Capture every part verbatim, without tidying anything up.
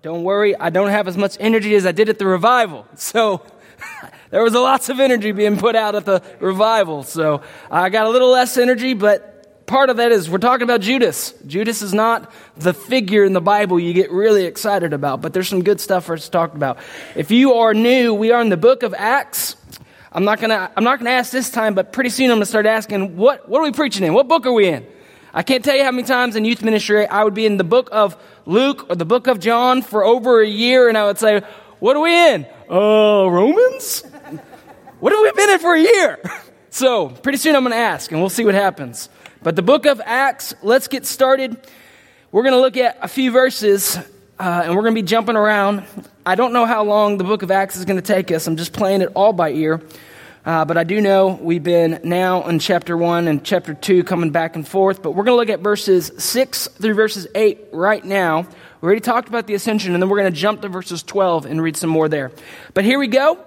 Don't worry, I don't have as much energy as I did at the revival. So there was a lots of energy being put out at the revival. So I got a little less energy, but part of that is we're talking about Judas. Judas is not the figure in the Bible you get really excited about, but there's some good stuff for us to talk about. If you are new, we are in the book of Acts. I'm not gonna I'm not gonna ask this time, but pretty soon I'm gonna start asking, what what are we preaching in? What book are we in? I can't tell you how many times in youth ministry I would be in the book of Luke or the book of John for over a year, and I would say, what are we in? Uh, Romans? What have we been in for a year? So pretty soon I'm going to ask, and we'll see what happens. But the book of Acts, let's get started. We're going to look at a few verses, uh, and we're going to be jumping around. I don't know how long the book of Acts is going to take us. I'm just playing it all by ear. Uh, but I do know we've been now in chapter one and chapter two coming back and forth. But we're going to look at verses six through verses eight right now. We already talked about the ascension, and then we're going to jump to verses twelve and read some more there. But here we go.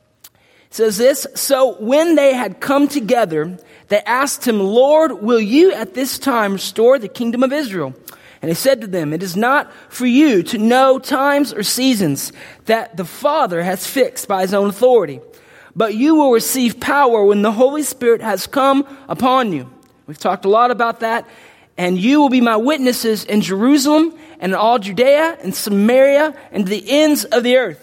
It says this, so when they had come together, they asked him, Lord, will you at this time restore the kingdom of Israel? And he said to them, it is not for you to know times or seasons that the Father has fixed by his own authority. But you will receive power when the Holy Spirit has come upon you. We've talked a lot about that. And you will be my witnesses in Jerusalem and in all Judea and Samaria and to the ends of the earth.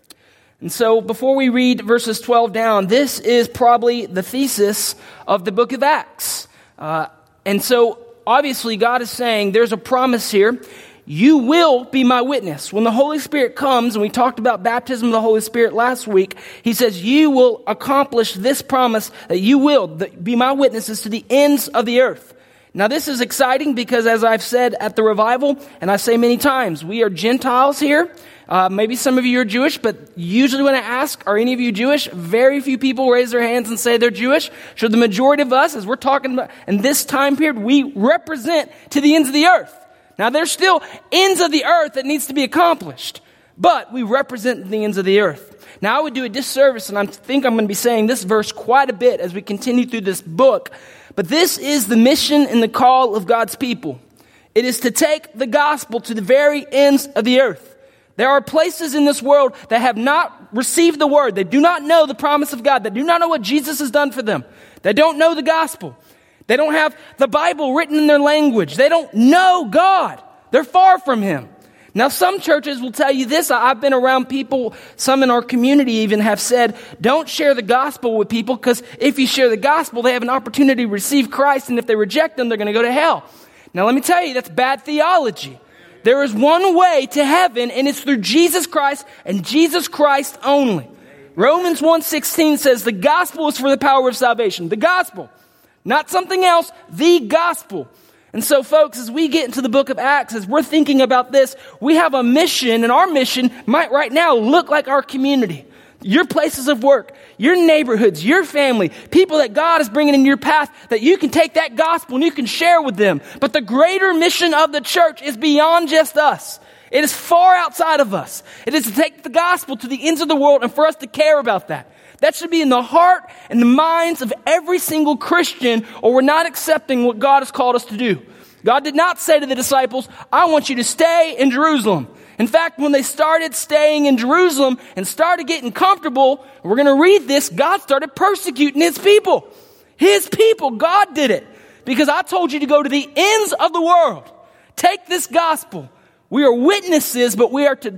And so before we read verses twelve down, this is probably the thesis of the book of Acts. Uh, and so obviously God is saying there's a promise here. You will be my witness. When the Holy Spirit comes, and we talked about baptism of the Holy Spirit last week, he says you will accomplish this promise that you will be my witnesses to the ends of the earth. Now this is exciting because as I've said at the revival, and I say many times, we are Gentiles here. Uh, maybe some of you are Jewish, but usually when I ask, are any of you Jewish? Very few people raise their hands and say they're Jewish. So the majority of us, as we're talking about in this time period, we represent to the ends of the earth. Now, there's still ends of the earth that needs to be accomplished, but we represent the ends of the earth. Now, I would do a disservice, and I think I'm going to be saying this verse quite a bit as we continue through this book, but this is the mission and the call of God's people. It is to take the gospel to the very ends of the earth. There are places in this world that have not received the word. They do not know the promise of God. They do not know what Jesus has done for them. They don't know the gospel. They don't have the Bible written in their language. They don't know God. They're far from him. Now, some churches will tell you this. I've been around people, some in our community even have said, don't share the gospel with people because if you share the gospel, they have an opportunity to receive Christ, and if they reject him, they're going to go to hell. Now, let me tell you, that's bad theology. There is one way to heaven, and it's through Jesus Christ and Jesus Christ only. Romans one sixteen says the gospel is for the power of salvation. The gospel. Not something else, the gospel. And so, folks, as we get into the book of Acts, as we're thinking about this, we have a mission, and our mission might right now look like our community. Your places of work, your neighborhoods, your family, people that God is bringing in your path, that you can take that gospel and you can share with them. But the greater mission of the church is beyond just us. It is far outside of us. It is to take the gospel to the ends of the world and for us to care about that. That should be in the heart and the minds of every single Christian, or we're not accepting what God has called us to do. God did not say to the disciples, I want you to stay in Jerusalem. In fact, when they started staying in Jerusalem and started getting comfortable, we're going to read this, God started persecuting his people. His people, God did it. Because I told you to go to the ends of the world. Take this gospel. We are witnesses, but we are to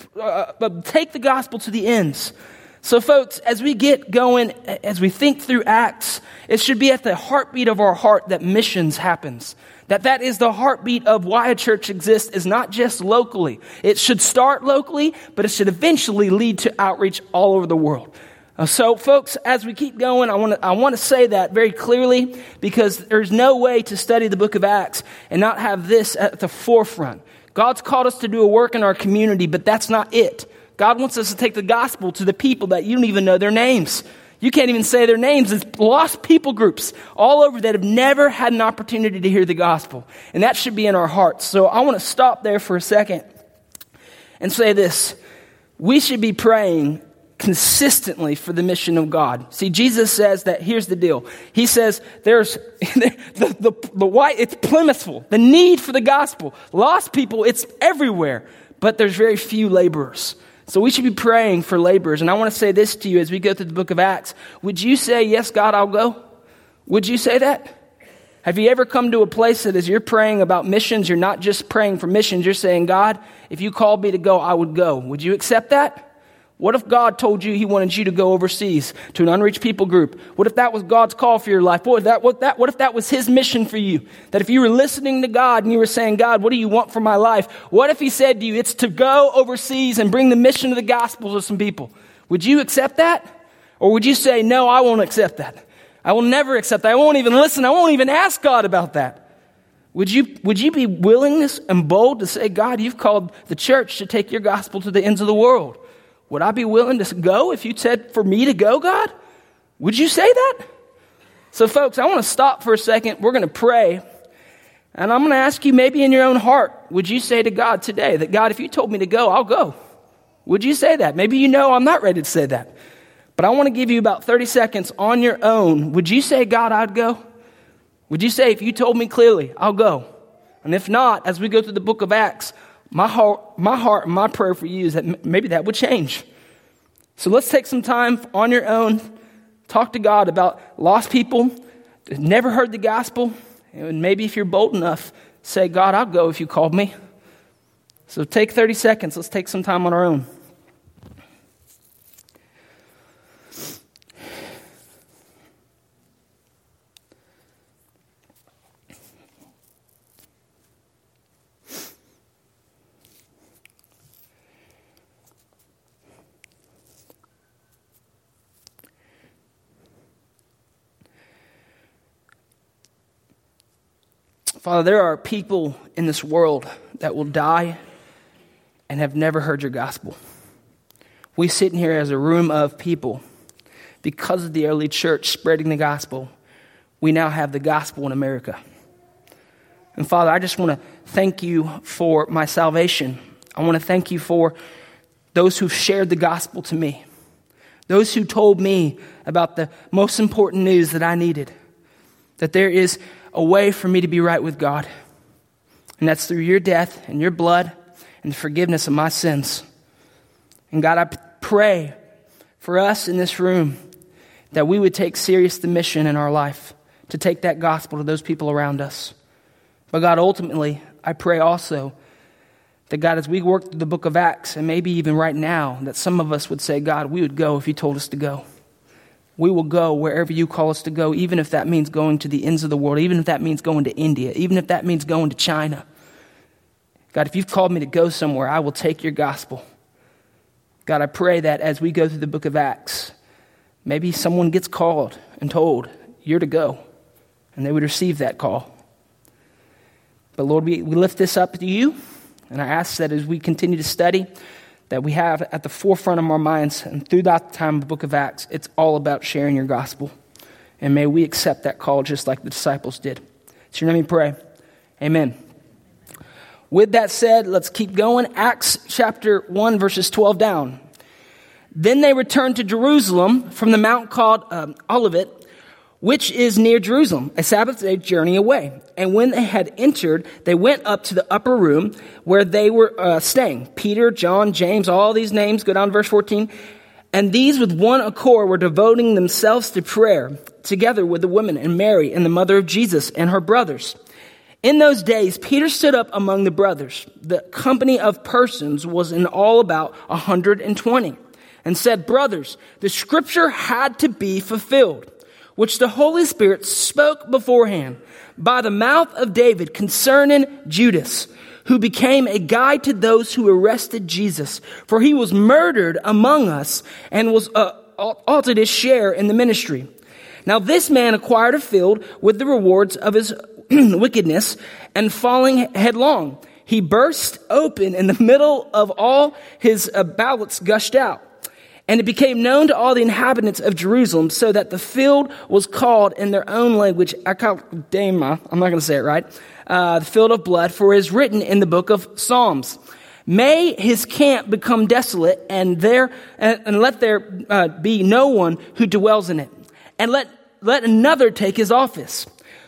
uh, take the gospel to the ends. So folks, as we get going, as we think through Acts, it should be at the heartbeat of our heart that missions happens. That that is the heartbeat of why a church exists, is not just locally. It should start locally, but it should eventually lead to outreach all over the world. Uh, so folks, as we keep going, I want to I want to say that very clearly, because there's no way to study the book of Acts and not have this at the forefront. God's called us to do a work in our community, but that's not it. God wants us to take the gospel to the people that you don't even know their names. You can't even say their names. It's lost people groups all over that have never had an opportunity to hear the gospel. And that should be in our hearts. So I want to stop there for a second and say this. We should be praying consistently for the mission of God. See, Jesus says that, here's the deal. He says there's the, the, the white, it's plentiful. The need for the gospel. Lost people, it's everywhere. but there's very few laborers. So we should be praying for laborers. And I want to say this to you as we go through the book of Acts. Would you say, yes, God, I'll go? Would you say that? Have you ever come to a place that as you're praying about missions, you're not just praying for missions, you're saying, God, if you called me to go, I would go. Would you accept that? What if God told you he wanted you to go overseas to an unreached people group? What if that was God's call for your life? What if that, what that, what if that was his mission for you? That if you were listening to God and you were saying, God, what do you want for my life? What if he said to you, it's to go overseas and bring the mission of the gospel to some people? Would you accept that? Or would you say, no, I won't accept that. I will never accept that. I won't even listen. I won't even ask God about that. Would you, would you be willingness and bold to say, God, you've called the church to take your gospel to the ends of the world? Would I be willing to go if you said for me to go, God? Would you say that? So folks, I want to stop for a second. We're going to pray. And I'm going to ask you maybe in your own heart, would you say to God today that, God, if you told me to go, I'll go? Would you say that? Maybe you know I'm not ready to say that. But I want to give you about thirty seconds on your own. Would you say, God, I'd go? Would you say, if you told me clearly, I'll go? And if not, as we go through the book of Acts, My heart, my heart, and my prayer for you is that maybe that would change. So let's take some time on your own. Talk to God about lost people that never heard the gospel. And maybe if you're bold enough, say, God, I'll go if you called me. So take thirty seconds. Let's take some time on our own. Father, there are people in this world that will die and have never heard your gospel. We sit in here as a room of people. Because of the early church spreading the gospel, we now have the gospel in America. And Father, I just want to thank you for my salvation. I want to thank you for those who've shared the gospel to me. Those who told me about the most important news that I needed. That there is a way for me to be right with God. And that's through your death and your blood and the forgiveness of my sins. And God, I pray for us in this room that we would take serious the mission in our life to take that gospel to those people around us. But God, ultimately, I pray also that God, as we work through the book of Acts, and maybe even right now, that some of us would say, God, we would go if you told us to go. We will go wherever you call us to go, even if that means going to the ends of the world, even if that means going to India, even if that means going to China. God, if you've called me to go somewhere, I will take your gospel. God, I pray that as we go through the book of Acts, maybe someone gets called and told, you're to go, and they would receive that call. But Lord, we, we lift this up to you, and I ask that as we continue to study, that we have at the forefront of our minds and throughout the time of the book of Acts, it's all about sharing your gospel. And may we accept that call just like the disciples did. So your name we pray. Amen. With that said, let's keep going. Acts chapter one, verses twelve down. Then they returned to Jerusalem from the mount called um, Olivet, which is near Jerusalem, a Sabbath day journey away. And when they had entered, they went up to the upper room where they were uh, staying. Peter, John, James, all these names, go down to verse fourteen. And these with one accord were devoting themselves to prayer, together with the women and Mary and the mother of Jesus and her brothers. In those days, Peter stood up among the brothers. The company of persons was in all about one hundred twenty, and said, brothers, the scripture had to be fulfilled, which the Holy Spirit spoke beforehand by the mouth of David concerning Judas, who became a guide to those who arrested Jesus. For he was murdered among us and was uh, altered his share in the ministry. Now this man acquired a field with the rewards of his wickedness, and falling headlong, he burst open in the middle of all his uh, ballots gushed out. And it became known to all the inhabitants of Jerusalem, so that the field was called in their own language, Akadema, I'm not going to say it right, uh, the field of blood, for it is written in the book of Psalms. May his camp become desolate, and there and, and let there uh, be no one who dwells in it, and let let another take his office.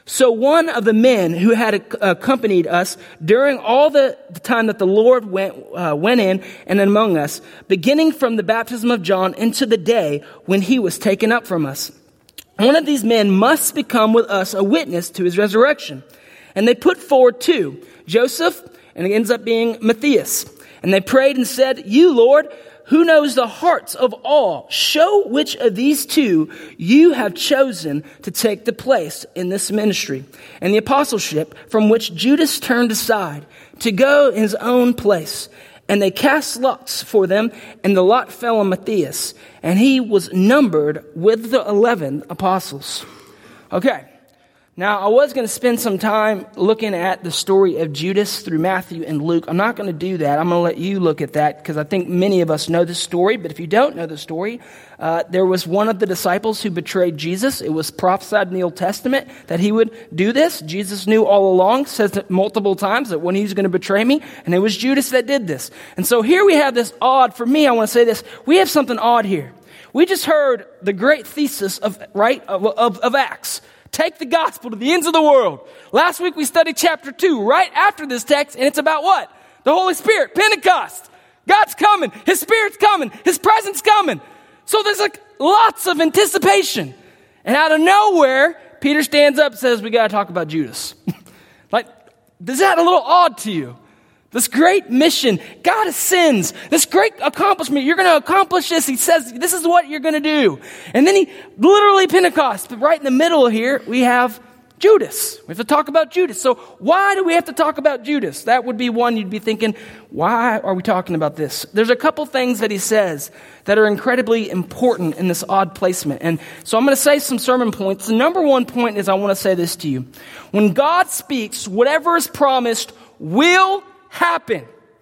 So one of the men who had accompanied us during all the time that the Lord went uh, went in and among us, beginning from the baptism of John into the day when he was taken up from us. One of these men must become with us a witness to his resurrection. And they put forward two, Joseph, and it ends up being Matthias. And they prayed and said, "You, Lord, who knows the hearts of all, show which of these two you have chosen to take the place in this ministry and the apostleship from which Judas turned aside to go in his own place." And they cast lots for them, and the lot fell on Matthias, and he was numbered with the eleven apostles. Okay. Now, I was going to spend some time looking at the story of Judas through Matthew and Luke. I'm not going to do that. I'm going to let you look at that because I think many of us know the story. But if you don't know the story, uh, there was one of the disciples who betrayed Jesus. It was prophesied in the Old Testament that he would do this. Jesus knew all along, says it multiple times, that when he was going to betray me, and it was Judas that did this. And so here we have this odd, for me, I want to say this, we have something odd here. We just heard the great thesis of, right, of, of, of Acts. Take the gospel to the ends of the world. Last week we studied chapter two, right after this text, and it's about what? The Holy Spirit, Pentecost. God's coming. His Spirit's coming. His presence coming. So there's like lots of anticipation. And out of nowhere, Peter stands up and says, we got to talk about Judas. Like, is that a little odd to you? This great mission, God ascends, this great accomplishment, you're going to accomplish this. He says, this is what you're going to do. And then he, literally Pentecost, but right in the middle here, we have Judas. We have to talk about Judas. So why do we have to talk about Judas? That would be one you'd be thinking, why are we talking about this? There's a couple things that he says that are incredibly important in this odd placement. And so I'm going to say some sermon points. The number one point is I want to say this to you. When God speaks, whatever is promised will happen.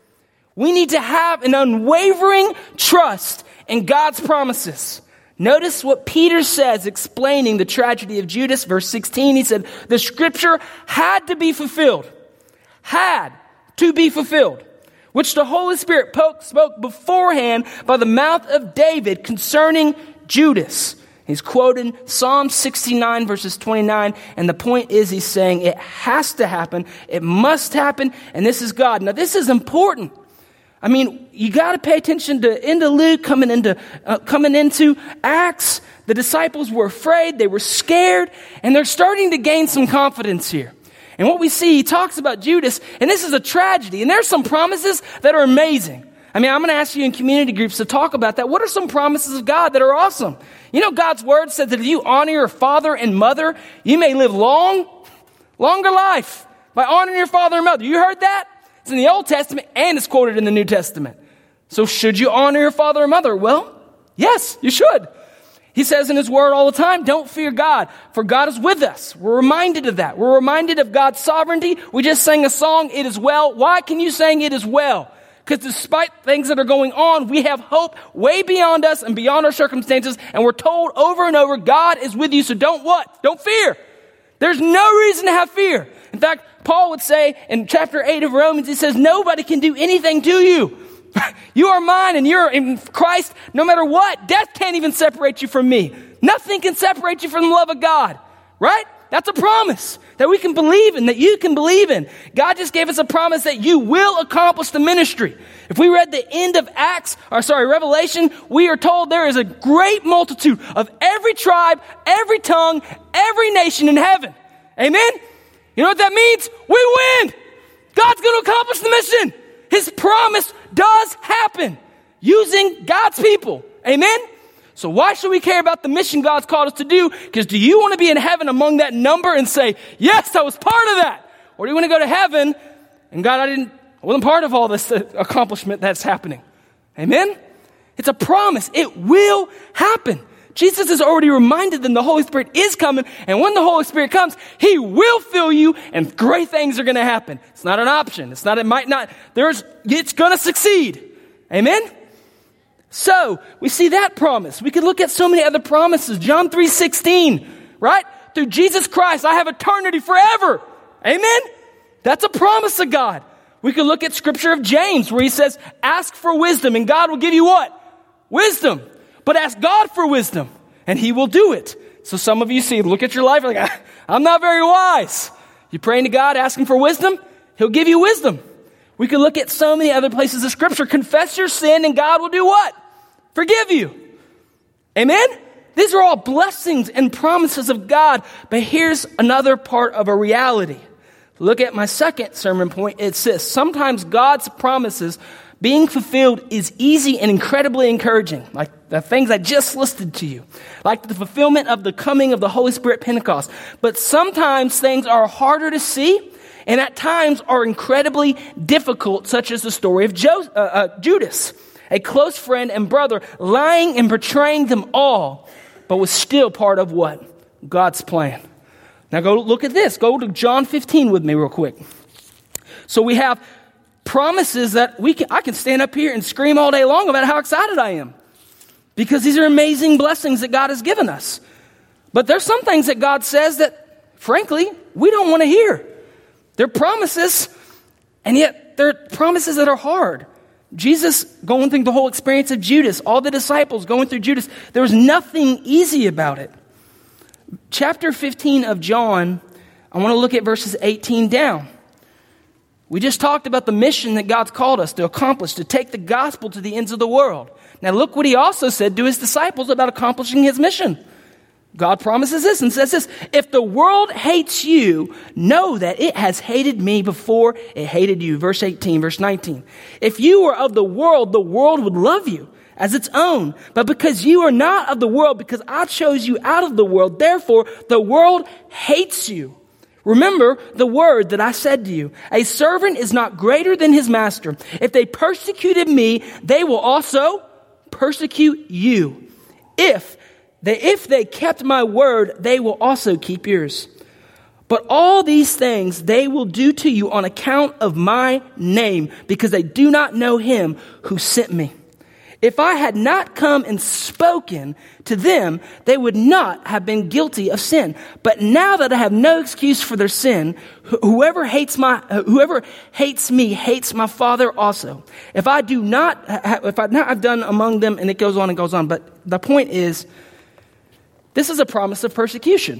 We need to have an unwavering trust in God's promises. Notice what Peter says explaining the tragedy of Judas, verse sixteen. He said, the scripture had to be fulfilled, had to be fulfilled, which the Holy Spirit spoke beforehand by the mouth of David concerning Judas. He's quoting Psalm sixty-nine, verses twenty-nine, and the point is he's saying it has to happen, it must happen, and this is God. Now, this is important. I mean, you got to pay attention to into Luke, coming into uh, coming into Acts. The disciples were afraid, they were scared, and they're starting to gain some confidence here. And what we see, he talks about Judas, and this is a tragedy, and there's some promises that are amazing. I mean, I'm going to ask you in community groups to talk about that. What are some promises of God that are awesome? You know, God's word says that if you honor your father and mother, you may live long, longer life by honoring your father and mother. You heard that? It's in the Old Testament and it's quoted in the New Testament. So should you honor your father and mother? Well, yes, you should. He says in his word all the time, don't fear God, for God is with us. We're reminded of that. We're reminded of God's sovereignty. We just sang a song, It Is Well. Why can you sing It Is Well? Because despite things that are going on, we have hope way beyond us and beyond our circumstances. And we're told over and over, God is with you. So don't what? Don't fear. There's no reason to have fear. In fact, Paul would say in chapter eight of Romans, he says, nobody can do anything to you. You are mine and you're in Christ. No matter what, death can't even separate you from me. Nothing can separate you from the love of God. Right? That's a promise that we can believe in, that you can believe in. God just gave us a promise that you will accomplish the ministry. If we read the end of Acts, or sorry, Revelation, we are told there is a great multitude of every tribe, every tongue, every nation in heaven. Amen? You know what that means? We win. God's going to accomplish the mission. His promise does happen using God's people. Amen? So why should we care about the mission God's called us to do? Because do you want to be in heaven among that number and say, yes, I was part of that? Or do you want to go to heaven and God, I didn't, I wasn't part of all this accomplishment that's happening? Amen? It's a promise. It will happen. Jesus has already reminded them the Holy Spirit is coming. And when the Holy Spirit comes, he will fill you and great things are going to happen. It's not an option. It's not, it might not, there's, it's going to succeed. Amen? So, we see that promise. We could look at so many other promises. John three sixteen, right? Through Jesus Christ, I have eternity forever. Amen? That's a promise of God. We could look at scripture of James where he says, ask for wisdom and God will give you what? Wisdom. But ask God for wisdom and he will do it. So some of you see, look at your life, like, I'm not very wise. You praying to God, asking for wisdom, he'll give you wisdom. We could look at so many other places of Scripture. Confess your sin and God will do what? Forgive you. Amen? These are all blessings and promises of God. But here's another part of a reality. Look at my second sermon point. It says, sometimes God's promises being fulfilled is easy and incredibly encouraging. Like the things I just listed to you. Like the fulfillment of the coming of the Holy Spirit Pentecost. But sometimes things are harder to see and at times are incredibly difficult, such as the story of Jo- uh, uh, Judas, a close friend and brother, lying and betraying them all, but was still part of what? God's plan. Now go look at this. Go to John fifteen with me real quick. So we have promises that we can, I can stand up here and scream all day long about how excited I am, because these are amazing blessings that God has given us. But there's some things that God says that, frankly, we don't want to hear. They're promises, and yet they're promises that are hard. Jesus going through the whole experience of Judas, all the disciples going through Judas, there was nothing easy about it. Chapter fifteen of John, I want to look at verses eighteen down. We just talked about the mission that God's called us to accomplish, to take the gospel to the ends of the world. Now look what he also said to his disciples about accomplishing his mission. God promises this and says this, if the world hates you, know that it has hated me before it hated you. Verse eighteen, verse nineteen. If you were of the world, the world would love you as its own. But because you are not of the world, because I chose you out of the world, therefore the world hates you. Remember the word that I said to you. A servant is not greater than his master. If they persecuted me, they will also persecute you. If They, if they kept my word, they will also keep yours. But all these things they will do to you on account of my name, because they do not know him who sent me. If I had not come and spoken to them, they would not have been guilty of sin. But now that I have no excuse for their sin, whoever hates my, whoever hates me hates my Father also. If I do not, if I not have done among them, and it goes on and goes on. But the point is, this is a promise of persecution.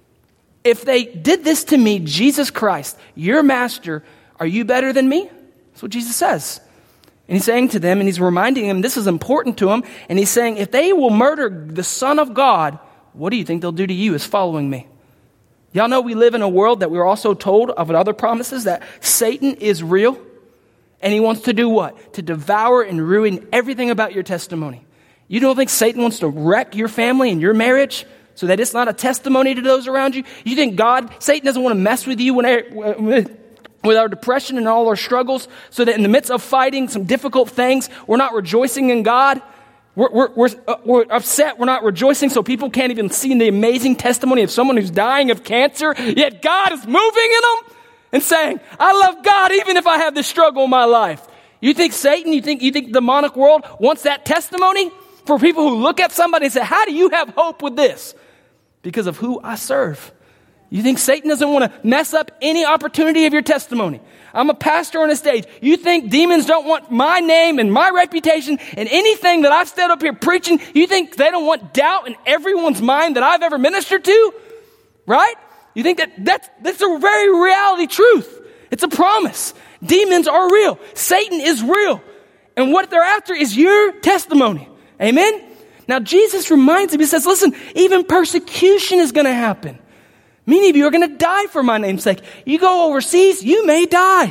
If they did this to me, Jesus Christ, your master, are you better than me? That's what Jesus says. And he's saying to them, and he's reminding them, this is important to them. And he's saying, if they will murder the Son of God, what do you think they'll do to you as following me? Y'all know we live in a world that we're also told of other promises that Satan is real. And he wants to do what? To devour and ruin everything about your testimony. You don't think Satan wants to wreck your family and your marriage so that it's not a testimony to those around you? You think God, Satan doesn't want to mess with you when, with our depression and all our struggles, so that in the midst of fighting some difficult things, we're not rejoicing in God? We're, we're, we're, uh, we're upset, we're not rejoicing, so people can't even see the amazing testimony of someone who's dying of cancer, yet God is moving in them and saying, I love God even if I have this struggle in my life. You think Satan, you think, you think the demonic world wants that testimony? For people who look at somebody and say, how do you have hope with this? Because of who I serve. You think Satan doesn't want to mess up any opportunity of your testimony? I'm a pastor on a stage. You think demons don't want my name and my reputation and anything that I've stood up here preaching? You think they don't want doubt in everyone's mind that I've ever ministered to? Right? You think that that's, that's a very reality truth. It's a promise. Demons are real. Satan is real. And what they're after is your testimony. Amen? Now, Jesus reminds him, he says, listen, even persecution is going to happen. Many of you are going to die for my name's sake. You go overseas, you may die.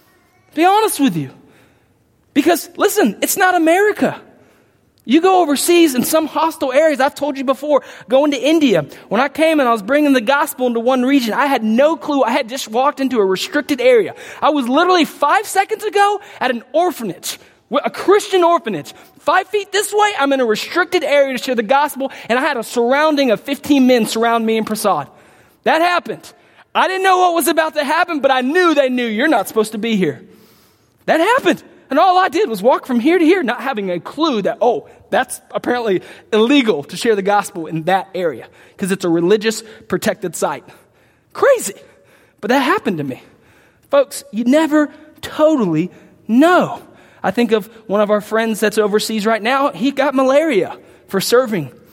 To be honest with you. Because, listen, it's not America. You go overseas in some hostile areas. I've told you before, going to India. When I came and I was bringing the gospel into one region, I had no clue. I had just walked into a restricted area. I was literally five seconds ago at an orphanage. A Christian orphanage. Five feet this way, I'm in a restricted area to share the gospel, and I had a surrounding of fifteen men surround me in Prasad. That happened. I didn't know what was about to happen, but I knew they knew you're not supposed to be here. That happened. And all I did was walk from here to here, not having a clue that, oh, that's apparently illegal to share the gospel in that area because it's a religious protected site. Crazy. But that happened to me. Folks, you never totally know. I think of one of our friends that's overseas right now. He got malaria for serving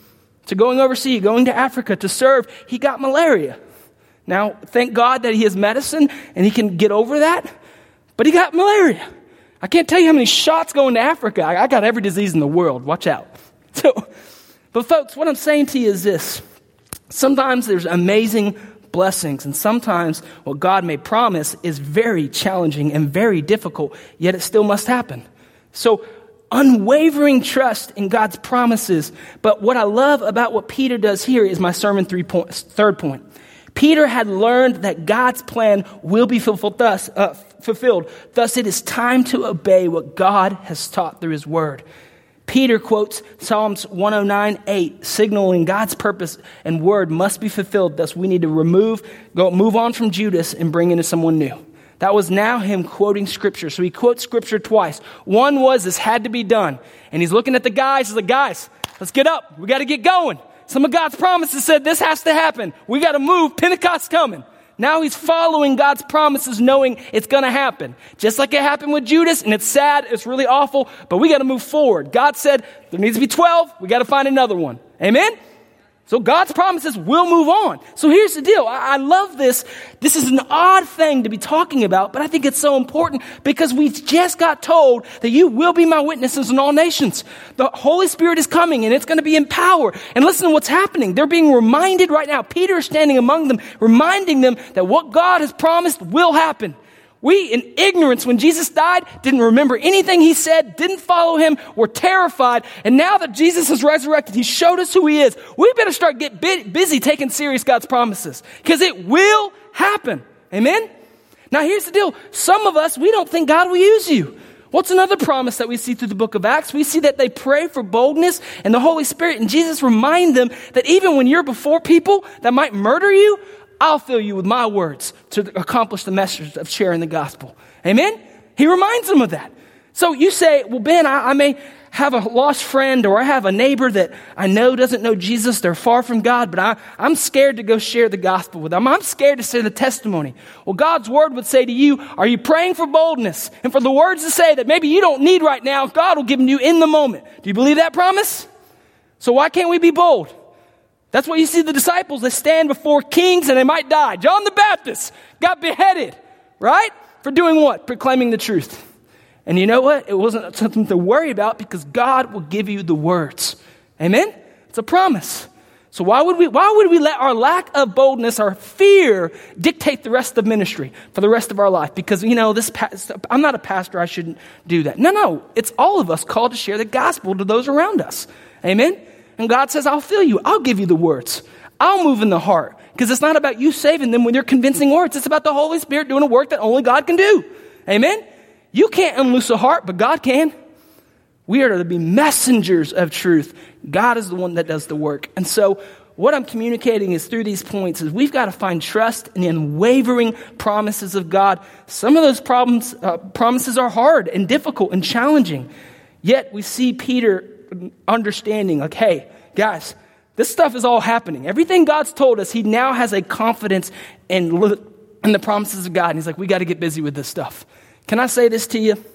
to going overseas, going to Africa to serve, he got malaria. Now, thank God that he has medicine and he can get over that, but he got malaria. I can't tell you how many shots going to Africa. I, I got every disease in the world. Watch out. So, but folks, what I'm saying to you is this. Sometimes there's amazing blessings, and sometimes what God may promise is very challenging and very difficult, yet it still must happen. So, unwavering trust in God's promises. But what I love about what Peter does here is my sermon three point, third point. Peter had learned that God's plan will be fulfilled thus, uh, fulfilled. Thus, it is time to obey what God has taught through his word. Peter quotes Psalms one oh nine eight, signaling God's purpose and word must be fulfilled. Thus, we need to remove, go, move on from Judas and bring in someone new. That was now him quoting scripture. So he quotes scripture twice. One was, this had to be done. And he's looking at the guys. He's like, guys, let's get up. We got to get going. Some of God's promises said this has to happen. We got to move. Pentecost's coming. Now he's following God's promises, knowing it's going to happen. Just like it happened with Judas, and it's sad, it's really awful, but we got to move forward. God said there needs to be twelve. We got to find another one. Amen? So God's promises will move on. So here's the deal. I, I love this. This is an odd thing to be talking about, but I think it's so important because we just got told that you will be my witnesses in all nations. The Holy Spirit is coming and it's going to be in power. And listen to what's happening. They're being reminded right now. Peter is standing among them, reminding them that what God has promised will happen. We, in ignorance, when Jesus died, didn't remember anything he said, didn't follow him, were terrified. And now that Jesus is resurrected, he showed us who he is. We better start getting busy taking serious God's promises because it will happen. Amen? Now, here's the deal. Some of us, we don't think God will use you. What's another promise that we see through the book of Acts? We see that they pray for boldness and the Holy Spirit. And Jesus reminds them that even when you're before people that might murder you, I'll fill you with my words to accomplish the message of sharing the gospel. Amen? He reminds them of that. So you say, well, Ben, I, I may have a lost friend or I have a neighbor that I know doesn't know Jesus. They're far from God, but I, I'm scared to go share the gospel with them. I'm scared to say the testimony. Well, God's word would say to you, are you praying for boldness? And for the words to say that maybe you don't need right now, God will give them you in the moment. Do you believe that promise? So why can't we be bold? That's what you see the disciples. They stand before kings and they might die. John the Baptist got beheaded, right? For doing what? Proclaiming the truth. And you know what? It wasn't something to worry about because God will give you the words. Amen? It's a promise. So why would we, why would we let our lack of boldness, our fear, dictate the rest of ministry for the rest of our life? Because, you know, this I'm not a pastor. I shouldn't do that. No, no. It's all of us called to share the gospel to those around us. Amen? And God says, I'll fill you. I'll give you the words. I'll move in the heart. Because it's not about you saving them with your convincing words. It's about the Holy Spirit doing a work that only God can do. Amen? You can't unloose a heart, but God can. We are to be messengers of truth. God is the one that does the work. And so what I'm communicating is through these points is we've got to find trust in the unwavering promises of God. Some of those problems, uh, promises are hard and difficult and challenging. Yet we see Peter understanding like, hey, guys, this stuff is all happening. Everything God's told us, he now has a confidence in, in the promises of God. And he's like, we got to get busy with this stuff. Can I say this to you?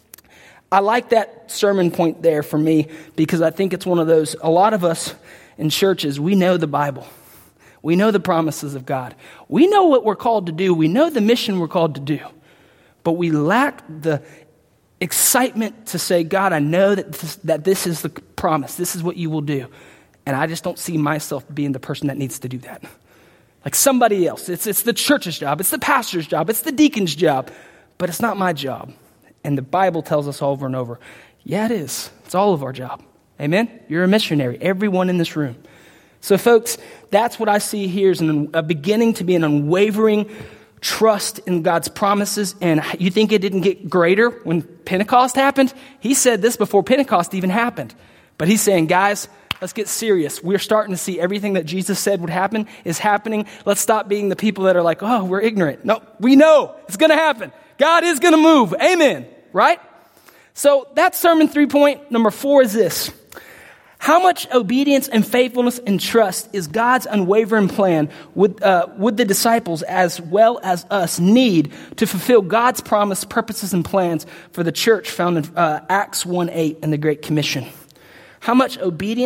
I like that sermon point there for me because I think it's one of those, a lot of us in churches, we know the Bible. We know the promises of God. We know what we're called to do. We know the mission we're called to do. But we lack the excitement to say, God, I know that this, that this is the promise. This is what you will do. And I just don't see myself being the person that needs to do that. Like somebody else. It's, it's the church's job. It's the pastor's job. It's the deacon's job. But it's not my job. And the Bible tells us over and over, yeah, it is. It's all of our job. Amen? You're a missionary. Everyone in this room. So folks, that's what I see here is an, a beginning to be an unwavering trust in God's promises. And you think it didn't get greater when Pentecost happened? He said this before Pentecost even happened. But he's saying, guys, let's get serious. We're starting to see everything that Jesus said would happen is happening. Let's stop being the people that are like, oh, we're ignorant. No, we know it's going to happen. God is going to move. Amen. Right? So that's sermon three point number four is this. How much obedience and faithfulness and trust is God's unwavering plan would, uh, would the disciples as well as us need to fulfill God's promise, purposes, and plans for the church found in uh, Acts one eight and the Great Commission? How much obedience,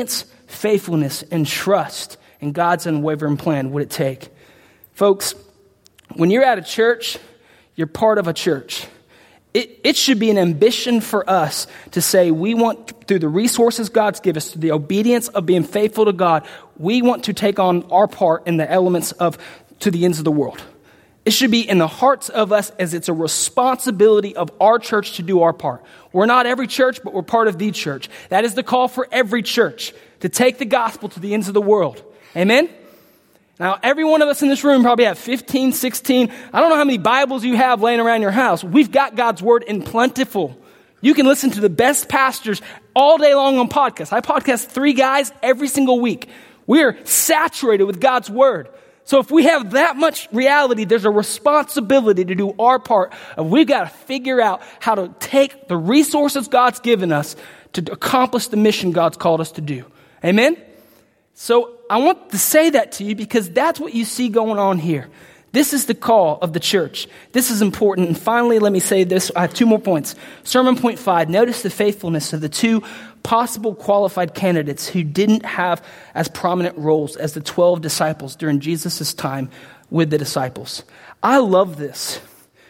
faithfulness and trust in God's unwavering plan would it take? Folks, when you're at a church, you're part of a church. It, it should be an ambition for us to say we want, through the resources God's given us, through the obedience of being faithful to God, we want to take on our part in the elements of to the ends of the world. It should be in the hearts of us as it's a responsibility of our church to do our part. We're not every church, but we're part of the church. That is the call for every church, to take the gospel to the ends of the world. Amen? Now, every one of us in this room probably have fifteen, sixteen, I don't know how many Bibles you have laying around your house. We've got God's word in plentiful. You can listen to the best pastors all day long on podcasts. I podcast three guys every single week. We are saturated with God's word. So if we have that much reality, there's a responsibility to do our part of we've got to figure out how to take the resources God's given us to accomplish the mission God's called us to do. Amen? So I want to say that to you because that's what you see going on here. This is the call of the church. This is important. And finally, let me say this. I have two more points. Sermon point five, notice the faithfulness of the two possible qualified candidates who didn't have as prominent roles as the twelve disciples during Jesus' time with the disciples. I love this.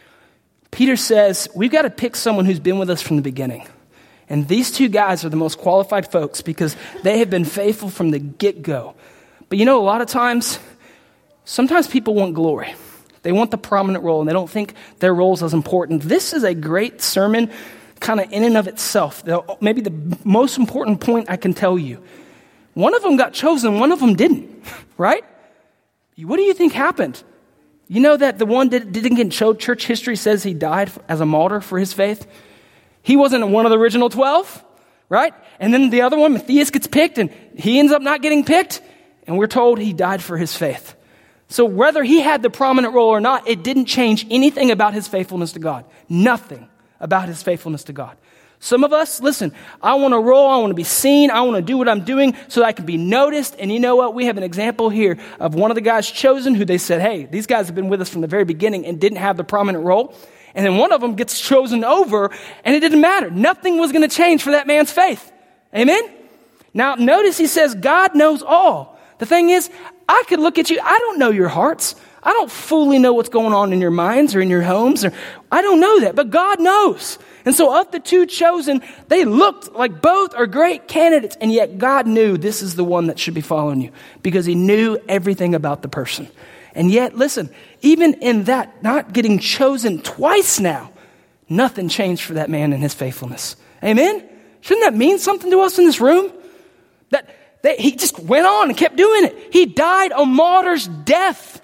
Peter says, we've got to pick someone who's been with us from the beginning. And these two guys are the most qualified folks because they have been faithful from the get-go. But you know, a lot of times, sometimes people want glory. They want the prominent role, and they don't think their role is as important. This is a great sermon kind of in and of itself. Maybe the most important point I can tell you. One of them got chosen, one of them didn't, right? What do you think happened? You know that the one that didn't get chosen, church history says he died as a martyr for his faith? He wasn't one of the original twelve, right? And then the other one, Matthias, gets picked, and he ends up not getting picked, and we're told he died for his faith. So whether he had the prominent role or not, it didn't change anything about his faithfulness to God. Nothing about his faithfulness to God. Some of us, listen, I want to roll, I want to be seen, I want to do what I'm doing so that I can be noticed. And you know what? We have an example here of one of the guys chosen who they said, hey, these guys have been with us from the very beginning and didn't have the prominent role. And then one of them gets chosen over, and it didn't matter. Nothing was going to change for that man's faith. Amen? Now, notice he says, God knows all. The thing is, I could look at you. I don't know your hearts. I don't fully know what's going on in your minds or in your homes. Or I don't know that, but God knows. And so of the two chosen, they looked like both are great candidates, and yet God knew this is the one that should be following you because he knew everything about the person. And yet, listen, even in that not getting chosen twice now, nothing changed for that man and his faithfulness. Amen? Shouldn't that mean something to us in this room? That, that he just went on and kept doing it. He died a martyr's death.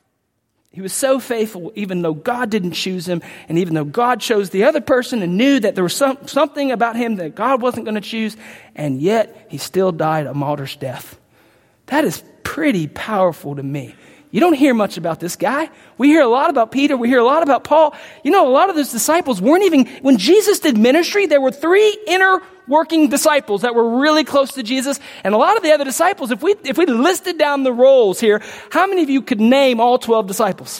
He was so faithful even though God didn't choose him, and even though God chose the other person and knew that there was some, something about him that God wasn't going to choose, and yet he still died a martyr's death. That is pretty powerful to me. You don't hear much about this guy. We hear a lot about Peter. We hear a lot about Paul. You know, a lot of those disciples weren't even, when Jesus did ministry, there were three inner working disciples that were really close to Jesus. And a lot of the other disciples, if we if we listed down the roles here, how many of you could name all twelve disciples?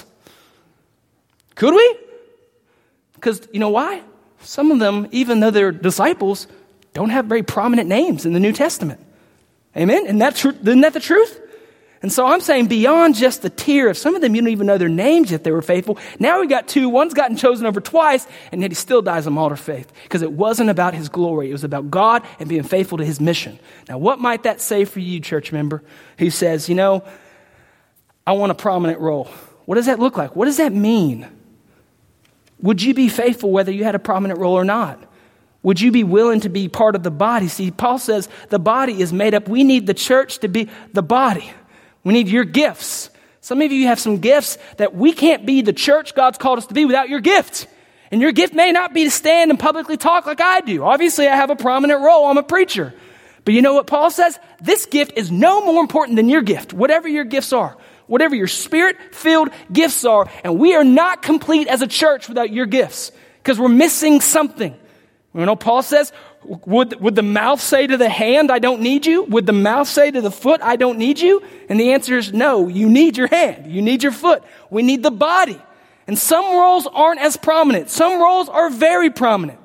Could we? Because you know why? Some of them, even though they're disciples, don't have very prominent names in the New Testament. Amen? Isn't that, tr- isn't that the truth? And so I'm saying beyond just the tier of some of them, you don't even know their names yet they were faithful. Now we got two. One's gotten chosen over twice, and yet he still dies a martyr faith because it wasn't about his glory. It was about God and being faithful to his mission. Now, what might that say for you, church member, who says, you know, I want a prominent role? What does that look like? What does that mean? Would you be faithful whether you had a prominent role or not? Would you be willing to be part of the body? See, Paul says the body is made up. We need the church to be the body. We need your gifts. Some of you have some gifts that we can't be the church God's called us to be without your gift. And your gift may not be to stand and publicly talk like I do. Obviously, I have a prominent role. I'm a preacher. But you know what Paul says? This gift is no more important than your gift, whatever your gifts are, whatever your spirit-filled gifts are. And we are not complete as a church without your gifts because we're missing something. You know, Paul says, would, would the mouth say to the hand, I don't need you? Would the mouth say to the foot, I don't need you? And the answer is no, you need your hand. You need your foot. We need the body. And some roles aren't as prominent. Some roles are very prominent.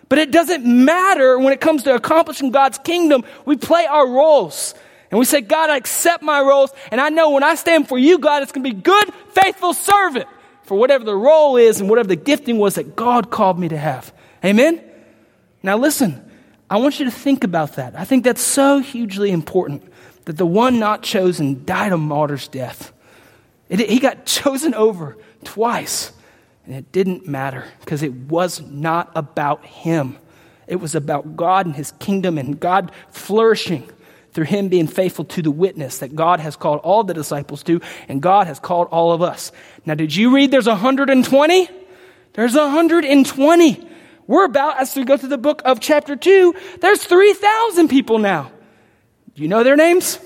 But it doesn't matter when it comes to accomplishing God's kingdom. We play our roles. And we say, God, I accept my roles. And I know when I stand for you, God, it's going to be good, faithful servant for whatever the role is and whatever the gifting was that God called me to have. Amen? Now listen, I want you to think about that. I think that's so hugely important that the one not chosen died a martyr's death. It, he got chosen over twice. And it didn't matter because it was not about him. It was about God and his kingdom and God flourishing through him being faithful to the witness that God has called all the disciples to, and God has called all of us. Now, did you read there's one hundred twenty? There's one hundred twenty. We're about, as we go through the book of chapter two, there's three thousand people now. Do you know their names?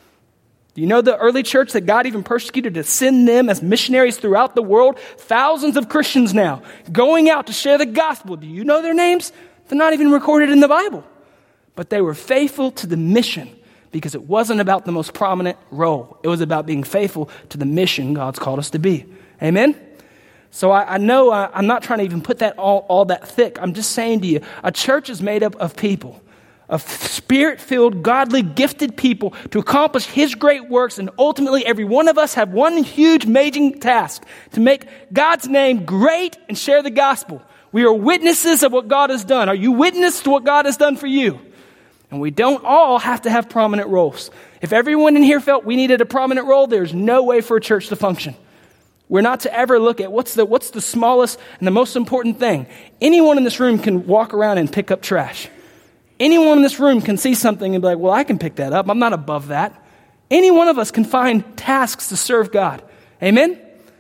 Do you know the early church that God even persecuted to send them as missionaries throughout the world? Thousands of Christians now going out to share the gospel. Do you know their names? They're not even recorded in the Bible. But they were faithful to the mission because it wasn't about the most prominent role. It was about being faithful to the mission God's called us to be. Amen? So I, I know I, I'm not trying to even put that all, all that thick. I'm just saying to you, a church is made up of people, of spirit-filled, godly, gifted people to accomplish his great works. And ultimately, every one of us have one huge, amazing task to make God's name great and share the gospel. We are witnesses of what God has done. Are you witness to what God has done for you? And we don't all have to have prominent roles. If everyone in here felt we needed a prominent role, there's no way for a church to function. We're not to ever look at what's the what's the smallest and the most important thing. Anyone in this room can walk around and pick up trash. Anyone in this room can see something and be like, well, I can pick that up. I'm not above that. Any one of us can find tasks to serve God. Amen?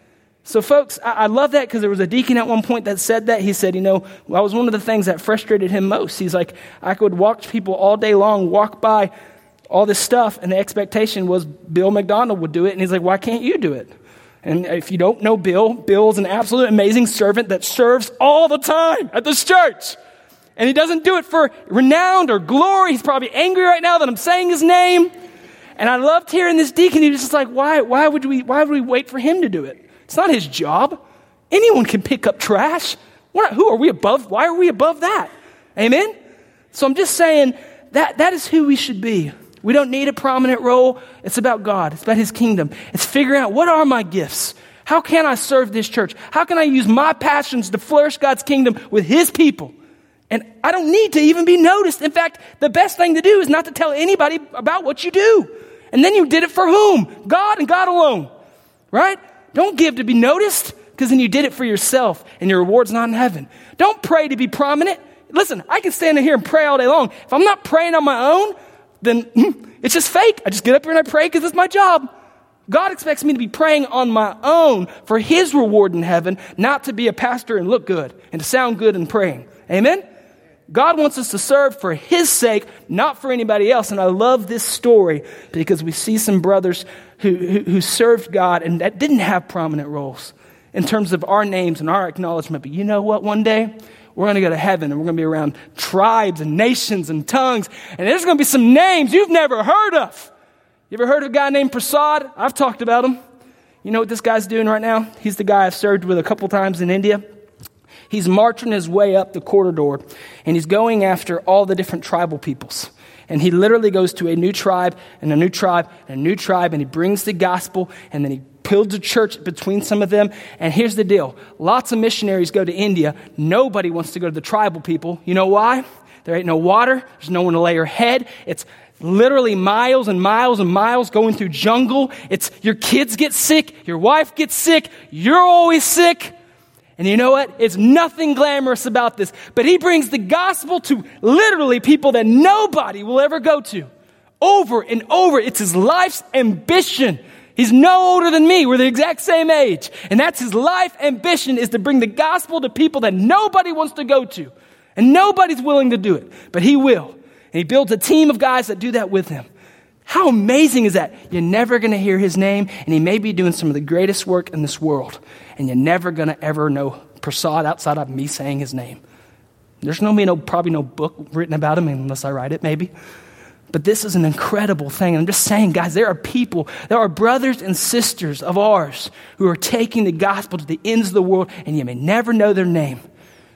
So folks, I, I love that because there was a deacon at one point that said that. He said, you know, well, that was one of the things that frustrated him most. He's like, I could watch people all day long walk by all this stuff, and the expectation was Bill McDonald would do it. And he's like, why can't you do it? And if you don't know Bill, Bill's an absolute amazing servant that serves all the time at this church. And he doesn't do it for renown or glory. He's probably angry right now that I'm saying his name. And I loved hearing this deacon. He was just like, why, why would we, why would we wait for him to do it? It's not his job. Anyone can pick up trash. We're not, who are we above? Why are we above that? Amen? So I'm just saying that that is who we should be. We don't need a prominent role. It's about God. It's about his kingdom. It's figuring out, what are my gifts? How can I serve this church? How can I use my passions to flourish God's kingdom with his people? And I don't need to even be noticed. In fact, the best thing to do is not to tell anybody about what you do. And then you did it for whom? God and God alone. Right? Don't give to be noticed, because then you did it for yourself and your reward's not in heaven. Don't pray to be prominent. Listen, I can stand in here and pray all day long. If I'm not praying on my own, then it's just fake. I just get up here and I pray because it's my job. God expects me to be praying on my own for his reward in heaven, not to be a pastor and look good and to sound good in praying. Amen? God wants us to serve for his sake, not for anybody else. And I love this story because we see some brothers who, who, who served God and that didn't have prominent roles in terms of our names and our acknowledgement. But you know what? One day, we're going to go to heaven and we're going to be around tribes and nations and tongues. And there's going to be some names you've never heard of. You ever heard of a guy named Prasad? I've talked about him. You know what this guy's doing right now? He's the guy I've served with a couple times in India. He's marching his way up the corridor, and he's going after all the different tribal peoples. And he literally goes to a new tribe and a new tribe and a new tribe, and he brings the gospel, and then he builds a church between some of them. And here's the deal. Lots of missionaries go to India. Nobody wants to go to the tribal people. You know why? There ain't no water. There's no one to lay your head. It's literally miles and miles and miles going through jungle. It's your kids get sick. Your wife gets sick. You're always sick. And you know what? It's nothing glamorous about this. But he brings the gospel to literally people that nobody will ever go to. Over and over. It's his life's ambition. He's no older than me. We're the exact same age. And that's his life ambition, is to bring the gospel to people that nobody wants to go to. And nobody's willing to do it. But he will. And he builds a team of guys that do that with him. How amazing is that? You're never going to hear his name, and he may be doing some of the greatest work in this world, and you're never going to ever know Prasad outside of me saying his name. There's no, no probably no book written about him unless I write it, maybe. But this is an incredible thing. I'm just saying, guys, there are people, there are brothers and sisters of ours who are taking the gospel to the ends of the world, and you may never know their name.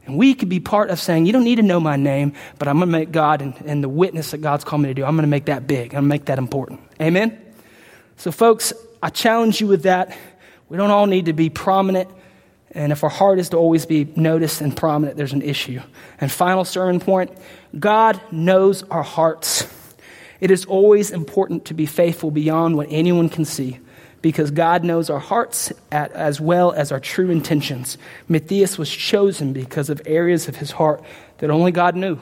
And we could be part of saying, you don't need to know my name, but I'm going to make God and, and the witness that God's called me to do, I'm going to make that big. I'm going to make that important. Amen? So folks, I challenge you with that. We don't all need to be prominent. And if our heart is to always be noticed and prominent, there's an issue. And final sermon point, God knows our hearts. It is always important to be faithful beyond what anyone can see, because God knows our hearts at, as well as our true intentions. Matthias was chosen because of areas of his heart that only God knew.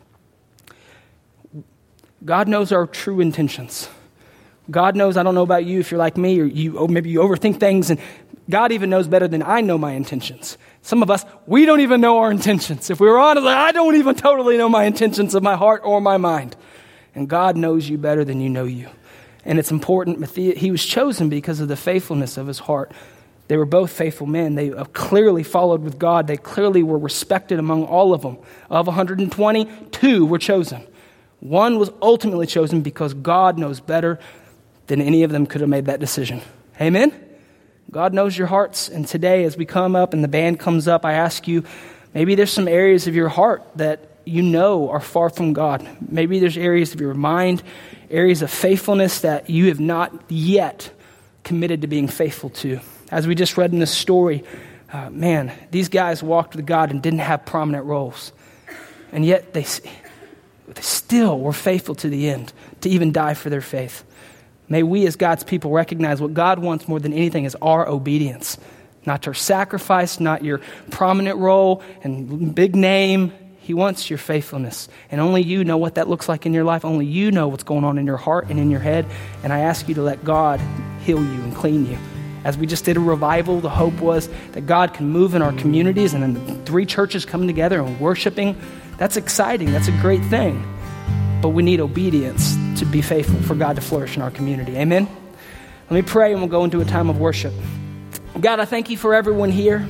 God knows our true intentions. God knows, I don't know about you if you're like me, or you or maybe you overthink things, and God even knows better than I know my intentions. Some of us, we don't even know our intentions. If we were honest, I don't even totally know my intentions of my heart or my mind. And God knows you better than you know you. And it's important. Matthias, he was chosen because of the faithfulness of his heart. They were both faithful men. They clearly followed with God. They clearly were respected among all of them. Of one hundred twenty, two were chosen. One was ultimately chosen because God knows better than any of them could have made that decision. Amen? God knows your hearts. And today, as we come up and the band comes up, I ask you, maybe there's some areas of your heart that you know are far from God. Maybe there's areas of your mind, areas of faithfulness that you have not yet committed to being faithful to. As we just read in this story, uh, man, these guys walked with God and didn't have prominent roles. And yet they, they still were faithful to the end, to even die for their faith. May we as God's people recognize what God wants more than anything is our obedience. Not your sacrifice, not your prominent role and big name. He wants your faithfulness. And only you know what that looks like in your life. Only you know what's going on in your heart and in your head. And I ask you to let God heal you and clean you. As we just did a revival, the hope was that God can move in our communities, and then the three churches coming together and worshiping. That's exciting. That's a great thing. But we need obedience to be faithful for God to flourish in our community. Amen? Let me pray and we'll go into a time of worship. God, I thank you for everyone here.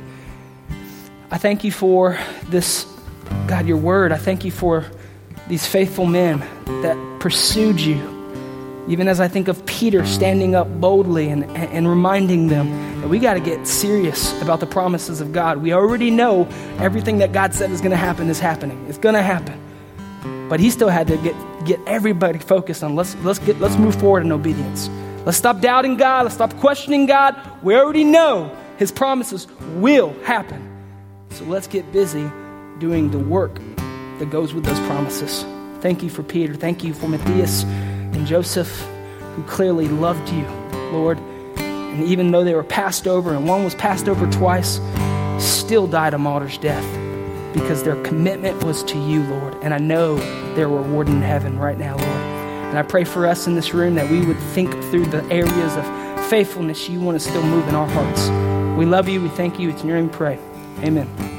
I thank you for this, God, your word. I thank you for these faithful men that pursued you. Even as I think of Peter standing up boldly and, and reminding them that we got to get serious about the promises of God. We already know everything that God said is going to happen is happening. It's going to happen. But he still had to get, get everybody focused on let's let's get let's move forward in obedience. Let's stop doubting God. Let's stop questioning God. We already know his promises will happen. So let's get busy doing the work that goes with those promises. Thank you for Peter. Thank you for Matthias and Joseph, who clearly loved you, Lord. And even though they were passed over, and one was passed over twice, still died a martyr's death because their commitment was to you, Lord. And I know they're rewarded in heaven right now, Lord. And I pray for us in this room that we would think through the areas of faithfulness you want to still move in our hearts. We love you. We thank you. It's in your name we pray. Amen.